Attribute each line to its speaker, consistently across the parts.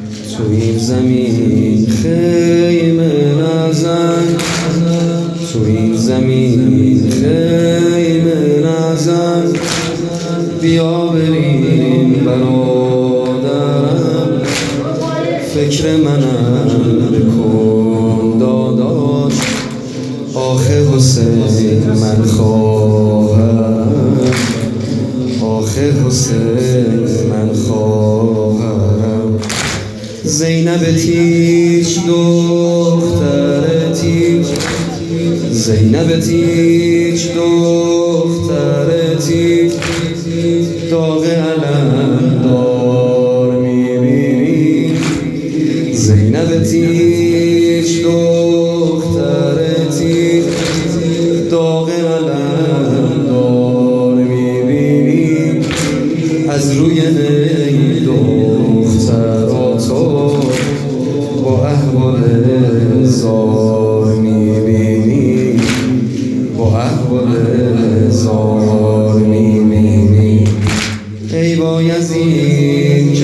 Speaker 1: تو این زمین خیمه نزن، تو این زمین خیمه نزن، بیا بریم برادرم، فکر منم بکن داداش، آخه حسین من خواهرم، آخه حسین من خواهرم. زینب تیج دختر تیج، زینب تیج دختر تیج، داغ علم دار میبینی. زینب تیج دختر تیج، داغ علم دار میبینی. از روی نی دختراتو با احوال زار میبینی، با احوال زار میبینی. ای بایزید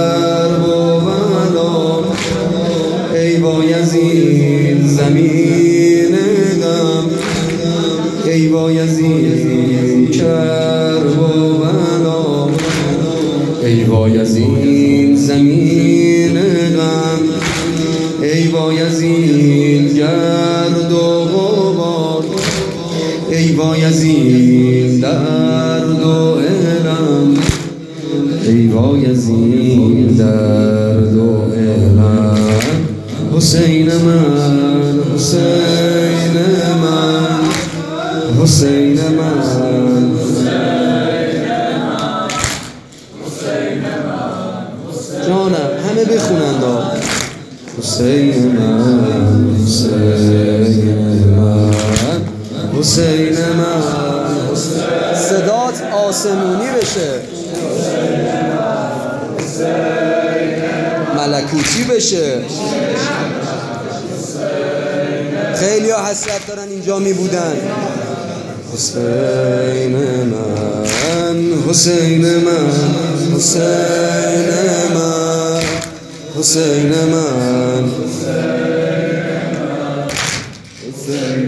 Speaker 1: کربلا، ای بایزید زمین غم، ای بایزید کربلا، ای بایزید زمین غم، ای بایزید گرد و غبار، ای بایزید درد و الم، ای بایزید درد و الم. حسین من، حسین من، حسین من، جانم همه بخونند. حسین من، حسین من، حسین من. صدات آسمونی بشه، ملکوتی بشه. خیلی ها حسرت دارن اینجا می بودن. حسین من، حسین من، حسین من، حسین من، حسین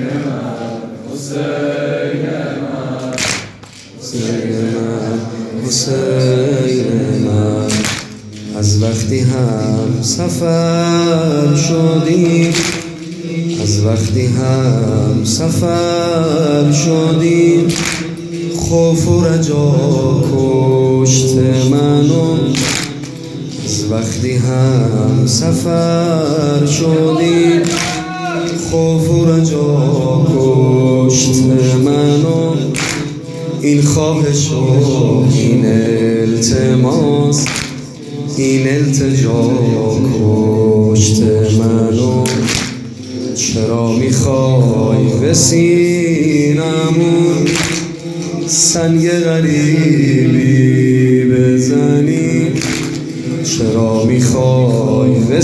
Speaker 1: من، حسین من. از وقتی هم سفر شدیم، از وقتی هم سفر شدیم، خوف و رجا کشت منو. از وقتی هم سفر شدیم، خوف و رجا کشت منو. این خواهش و این التماس، این التجا کشت منو. چرا میخوای به سینمون سنگ غریبی بزنی؟ چرا میخوای به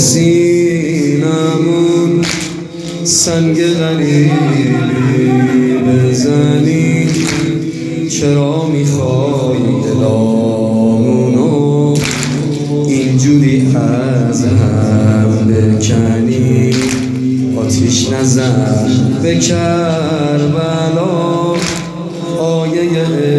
Speaker 1: سینمون سنگ غریبی بزنی؟ چرا میخوای دلامونو اینجوری از هم بکنی؟ آتیش نزن به کربلا، آیه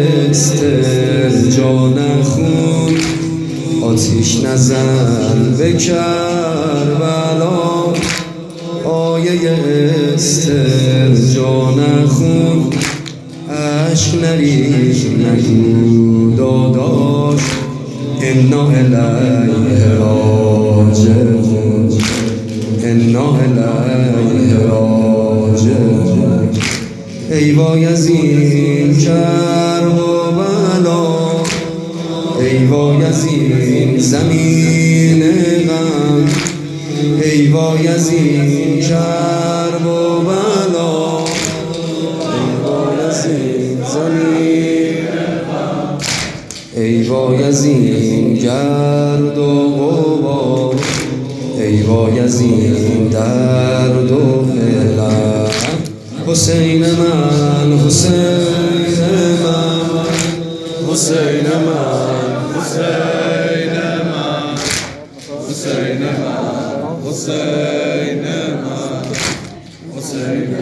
Speaker 1: استرجا نخون. آتیش نزن به کربلا، آیه استرجا نخون. عشق نریز نگو داداش، انا الیه راجعون، انا الیه راجعون. ای بایزید کربلا، ای بایزید زمین غم، ای بایزید کربلا، ای بایزید زمین غم، ای بایزید گرد و غبار، ای بایزید درد و الم. حسین من، حسین من، حسین من، حسین من،
Speaker 2: حسین من حسین من حسین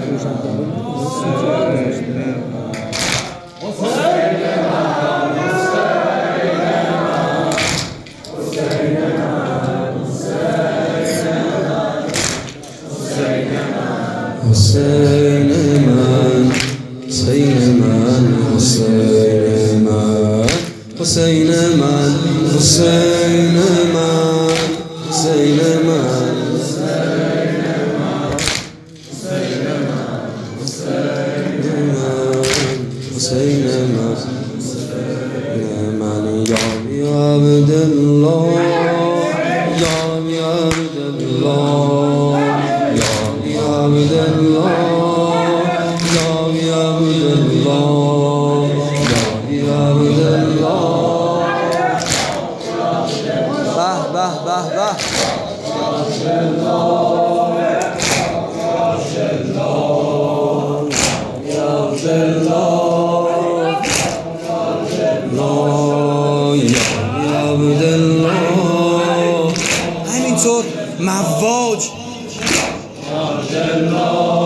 Speaker 1: حسین من حسین من حسین من حسین من حسین من حسین من حسین من یا عبدالله یا عبدالله یا عبدالله یا عبدالله یا عبدالله به به به به همینطور مواج